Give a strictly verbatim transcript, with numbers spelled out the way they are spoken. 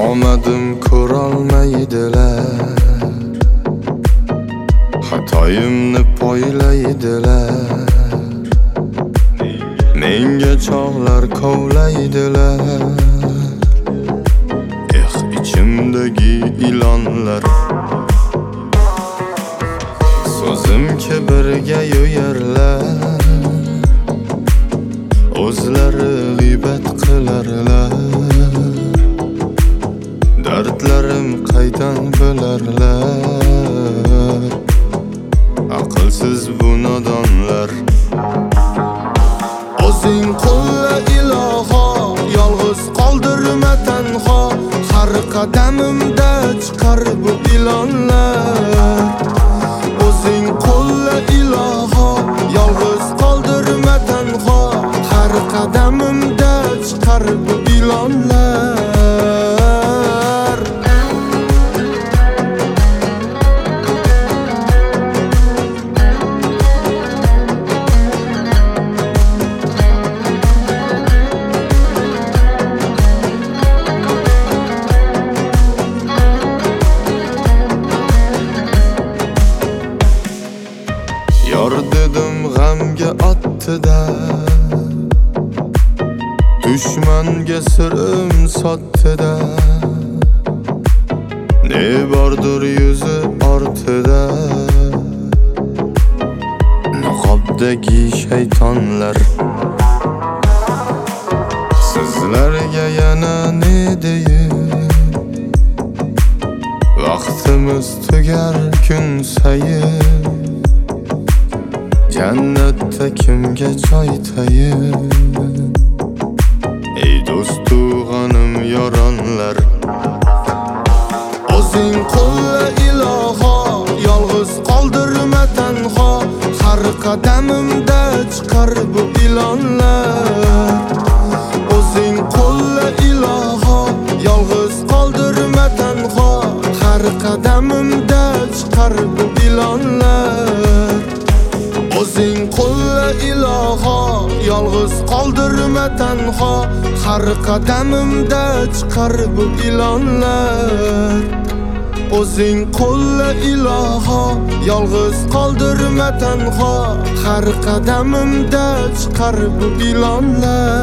omadim ko'rolmaydilar, xatoyimni poylaydilar, menga chog'lar kovlaydilar. Eh, ichimdagi ilonlar so'zim kibrga yo'yarlar, o'zlari g'iybat qilarlar. Dardlarim qaydan bilarlar, aqlsiz bu nodonlar. O'zing qo'lla iloho, yolg'iz qoldirma tanho, har qadamimda chiqar bu ilonlar. O'zing qo'lla iloho, yolg'iz qoldirma tanho, har qadamimda chiqar bu ilonlar. Yor dedim g'amga otdi-da, dushmanga sirim sotdi-da. Ne bordir yuzi ortida, niqobdagi shaytonlar. Sizlarga yana ne deyim, vaqtimiz tugar kun sayin. Jannatda kimga joy tayin? Ey do'stu g'anim yoronlar, o'zing qo'lla iloho, yolg'iz qoldirma tanho, har qadamimda chiqar bu ilonlar. O'zing qo'lla iloho, yolg'iz qoldirma tanho, har qadamimda chiqar bu ilonlar. O'zing qo'lla iloho, yolg'iz qoldirma tanho, har qadamimda chiqar bu ilonlar. O'zing qo'lla iloho, yolg'iz qoldirma tanho, har qadamimda chiqar bu ilonlar.